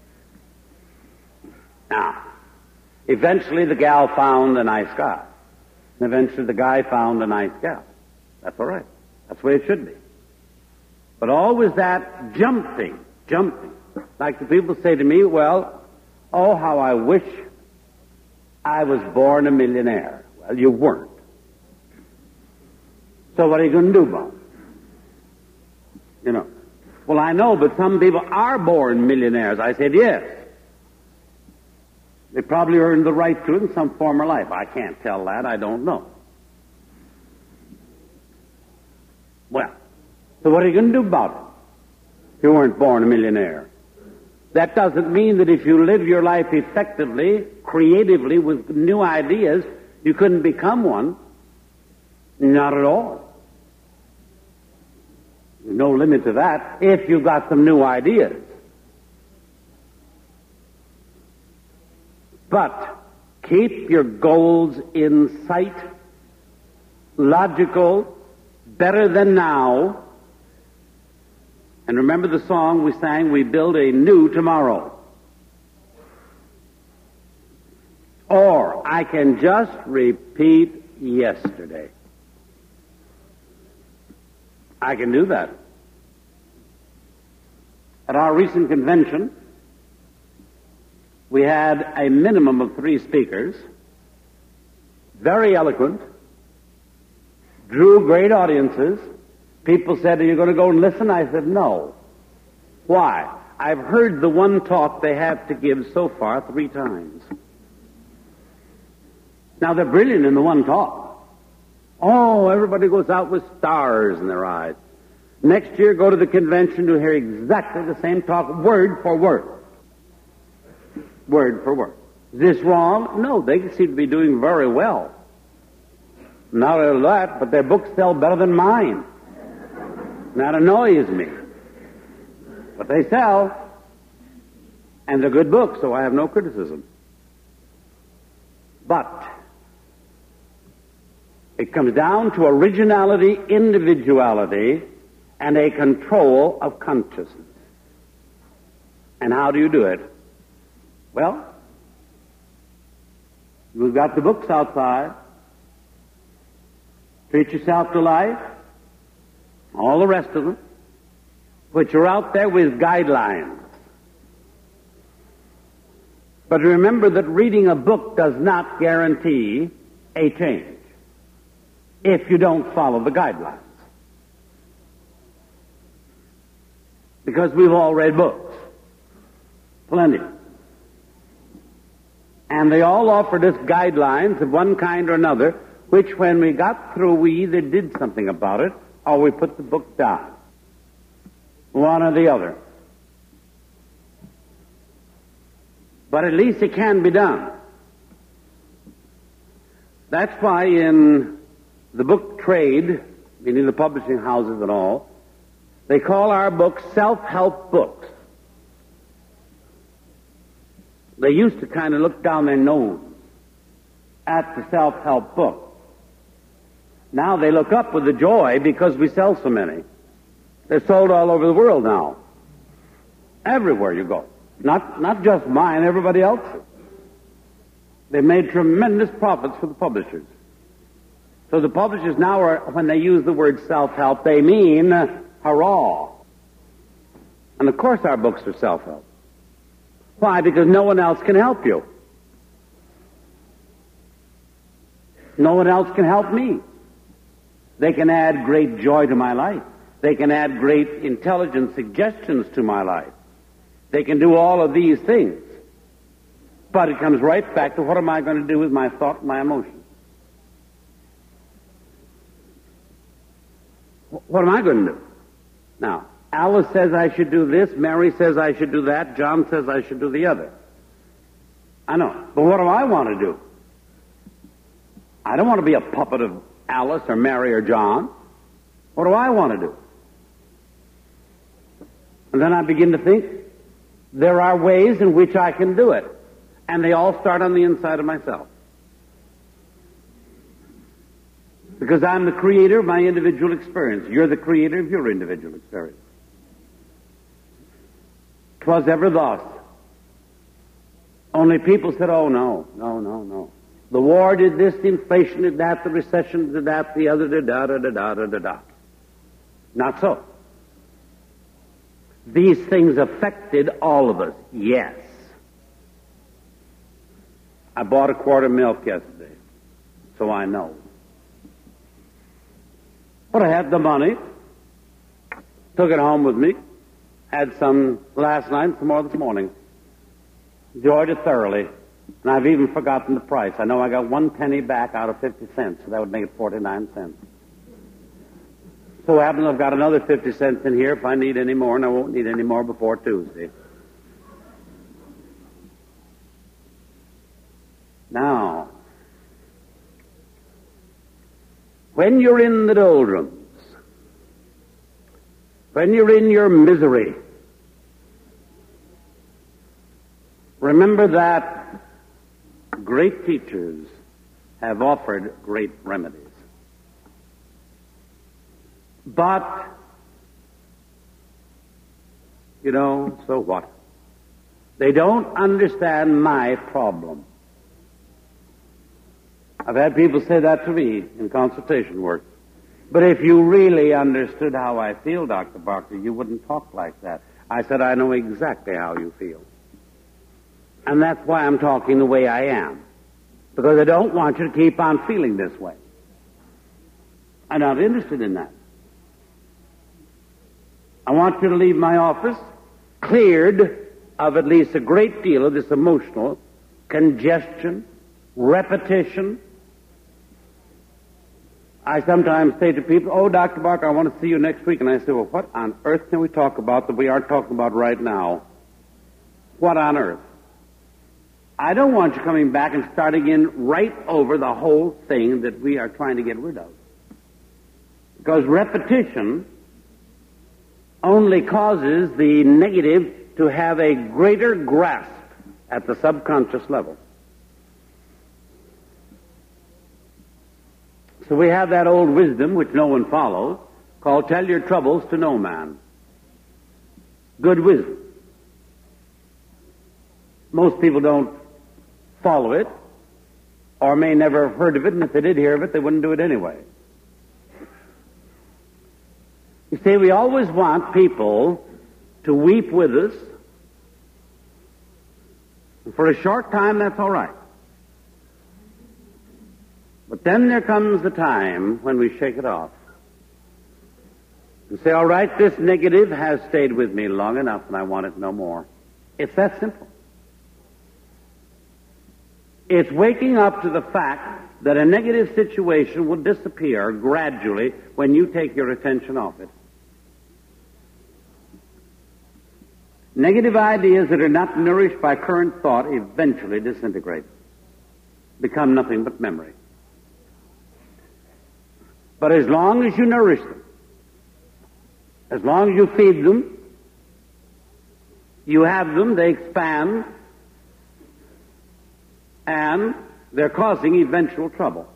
Now, eventually the gal found a nice guy. And eventually the guy found a nice gal. That's all right. That's the way it should be. But always that jumping. Like the people say to me, well, oh, how I wish I was born a millionaire. Well, you weren't. So what are you going to do about it? Well, I know, but some people are born millionaires. I said, yes. They probably earned the right to it in some former life. I can't tell that. I don't know. Well, so what are you going to do about it? You weren't born a millionaire. That doesn't mean that if you live your life effectively, creatively, with new ideas, you couldn't become one. Not at all. There's no limit to that if you've got some new ideas. But keep your goals in sight, logical, better than now. And remember the song we sang, we build a new tomorrow. Or I can just repeat yesterday. I can do that. At our recent convention, we had a minimum of 3 speakers, very eloquent, drew great audiences. People said, are you going to go and listen? I said, no. Why? I've heard the one talk they have to give so far 3 times. Now, they're brilliant in the one talk. Oh, everybody goes out with stars in their eyes. Next year, go to the convention to hear exactly the same talk, word for word. Word for word. Is this wrong? No, they seem to be doing very well. Not only that, but their books sell better than mine. That annoys me. But they sell, and they're good books, so I have no criticism. But it comes down to originality, individuality, and a control of consciousness. And how do you do it? Well, you've got the books outside. Treat yourself to life. All the rest of them, which are out there with guidelines. But remember that reading a book does not guarantee a change if you don't follow the guidelines. Because we've all read books. Plenty. And they all offered us guidelines of one kind or another, which when we got through, we either did something about it or we put the book down. One or the other. But at least it can be done. That's why in the book trade, meaning the publishing houses and all, they call our books self-help books. They used to kind of look down their nose at the self-help book. Now they look up with the joy because we sell so many. They're sold all over the world now. Everywhere you go. Not just mine, everybody else's. They've made tremendous profits for the publishers. So the publishers now are, when they use the word self-help, they mean hurrah. And of course our books are self-help. Why? Because no one else can help you. No one else can help me. They can add great joy to my life. They can add great intelligent suggestions to my life. They can do all of these things. But it comes right back to what am I going to do with my thought and my emotion? What am I going to do? Now, Alice says I should do this, Mary says I should do that, John says I should do the other. I know. But what do I want to do? I don't want to be a puppet of Alice or Mary or John. What do I want to do? And then I begin to think, there are ways in which I can do it. And they all start on the inside of myself. Because I'm the creator of my individual experience. You're the creator of your individual experience. 'Twas ever thus. Only people said, oh, no. The war did this, the inflation did that, the recession did that, the other did da-da-da-da-da-da-da. Not so. These things affected all of us. Yes. I bought a quart of milk yesterday, so I know. But I had the money, took it home with me, had some last night, some more this morning. Enjoyed it thoroughly, and I've even forgotten the price. I know I got 1 penny back out of 50 cents, so that would make it 49 cents. So happens I've got another 50 cents in here if I need any more, and I won't need any more before Tuesday. Now, when you're in the doldrums, when you're in your misery, remember that great teachers have offered great remedies. But, so what? They don't understand my problem. I've had people say that to me in consultation work. But if you really understood how I feel, Dr. Barker, you wouldn't talk like that. I said, I know exactly how you feel. And that's why I'm talking the way I am. Because I don't want you to keep on feeling this way. I'm not interested in that. I want you to leave my office cleared of at least a great deal of this emotional congestion, repetition. I sometimes say to people, oh, Dr. Barker, I want to see you next week. And I say, well, what on earth can we talk about that we aren't talking about right now? What on earth? I don't want you coming back and starting in right over the whole thing that we are trying to get rid of. Because repetition only causes the negative to have a greater grasp at the subconscious level. So we have that old wisdom, which no one follows, called tell your troubles to no man. Good wisdom. Most people don't follow it, or may never have heard of it, and if they did hear of it, they wouldn't do it anyway. You see, we always want people to weep with us, and for a short time, that's all right. But then there comes the time when we shake it off and say, all right, this negative has stayed with me long enough and I want it no more. It's that simple. It's waking up to the fact that a negative situation will disappear gradually when you take your attention off it. Negative ideas that are not nourished by current thought eventually disintegrate, become nothing but memory. But as long as you nourish them, as long as you feed them, you have them, they expand, and they're causing eventual trouble.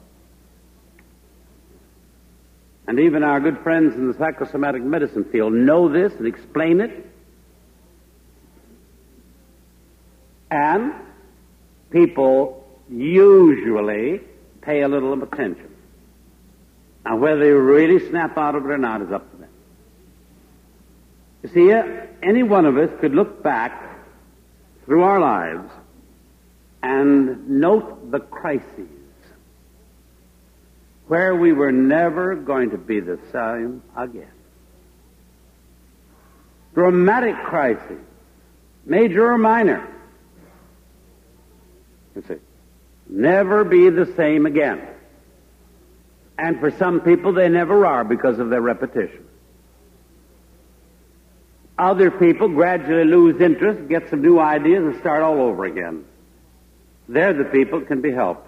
And even our good friends in the psychosomatic medicine field know this and explain it. And people usually pay a little attention. Now, whether they really snap out of it or not is up to them. You see, any one of us could look back through our lives and note the crises where we were never going to be the same again. Dramatic crises, major or minor. You see, never be the same again. And for some people, they never are because of their repetition. Other people gradually lose interest, get some new ideas, and start all over again. They're the people that can be helped.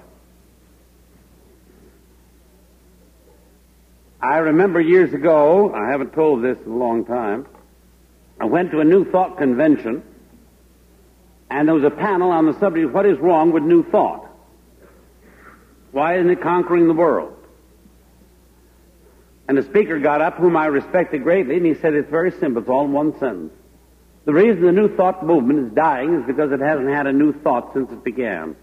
I remember years ago, I haven't told this in a long time, I went to a New Thought convention, and there was a panel on the subject of what is wrong with New Thought. Why isn't it conquering the world? And the speaker got up, whom I respected greatly, and he said it's very simple. It's all in one sentence. The reason the New Thought movement is dying is because it hasn't had a new thought since it began.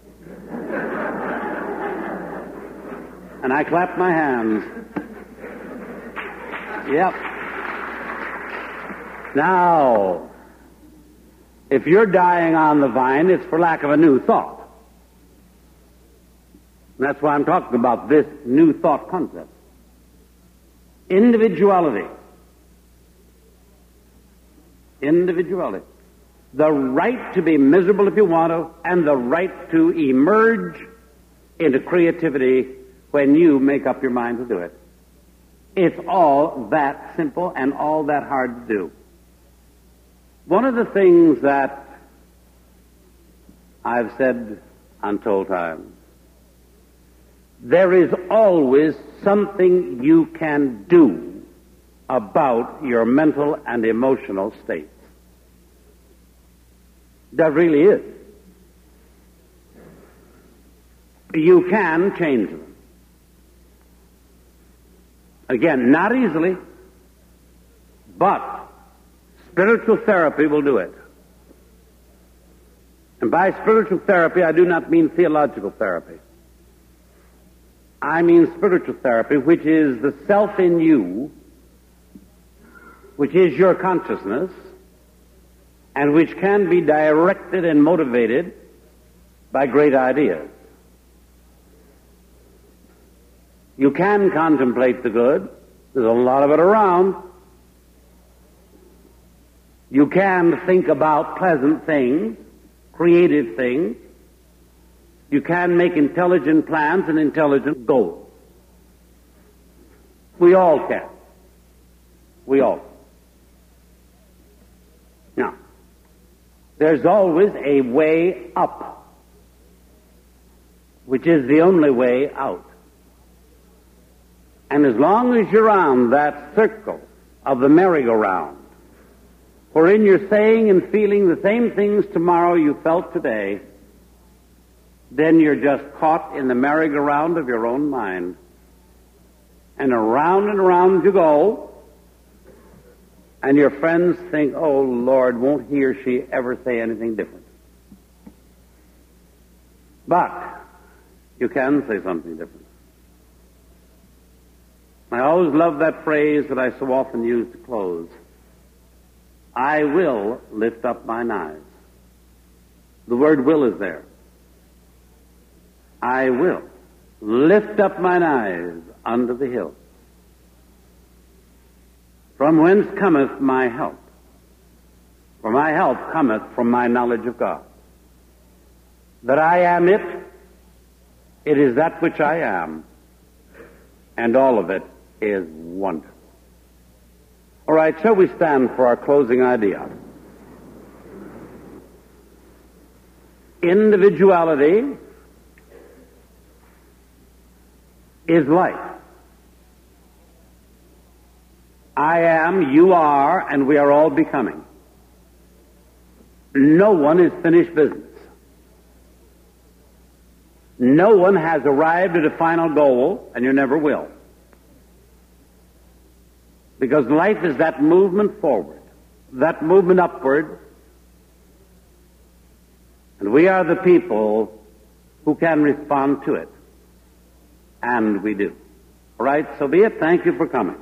And I clapped my hands. Yep. Now, if you're dying on the vine, it's for lack of a new thought. And that's why I'm talking about this new thought concept. Individuality. Individuality. The right to be miserable if you want to, and the right to emerge into creativity when you make up your mind to do it. It's all that simple and all that hard to do. One of the things that I've said untold times, there is always something you can do about your mental and emotional states. There really is. You can change them. Again, not easily, but spiritual therapy will do it. And by spiritual therapy, I do not mean theological therapy. I mean spiritual therapy, which is the self in you, which is your consciousness, and which can be directed and motivated by great ideas. You can contemplate the good. There's a lot of it around. You can think about pleasant things, creative things. You can make intelligent plans and intelligent goals. We all can. We all can. Now, there's always a way up, which is the only way out. And as long as you're on that circle of the merry-go-round, wherein you're saying and feeling the same things tomorrow you felt today, then you're just caught in the merry-go-round of your own mind. And around you go, and your friends think, oh, Lord, won't he or she ever say anything different? But you can say something different. I always love that phrase that I so often use to close. I will lift up mine eyes. The word will is there. I will lift up mine eyes unto the hills. From whence cometh my help? For my help cometh from my knowledge of God. That I am it, it is that which I am, and all of it is wonderful. All right, shall we stand for our closing idea? Individuality is life. I am, you are, and we are all becoming. No one is finished business. No one has arrived at a final goal, and you never will. Because life is that movement forward, that movement upward, and we are the people who can respond to it. And we do. All right, so be it. Thank you for coming.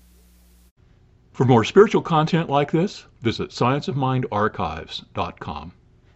For more spiritual content like this, visit scienceofmindarchives.com.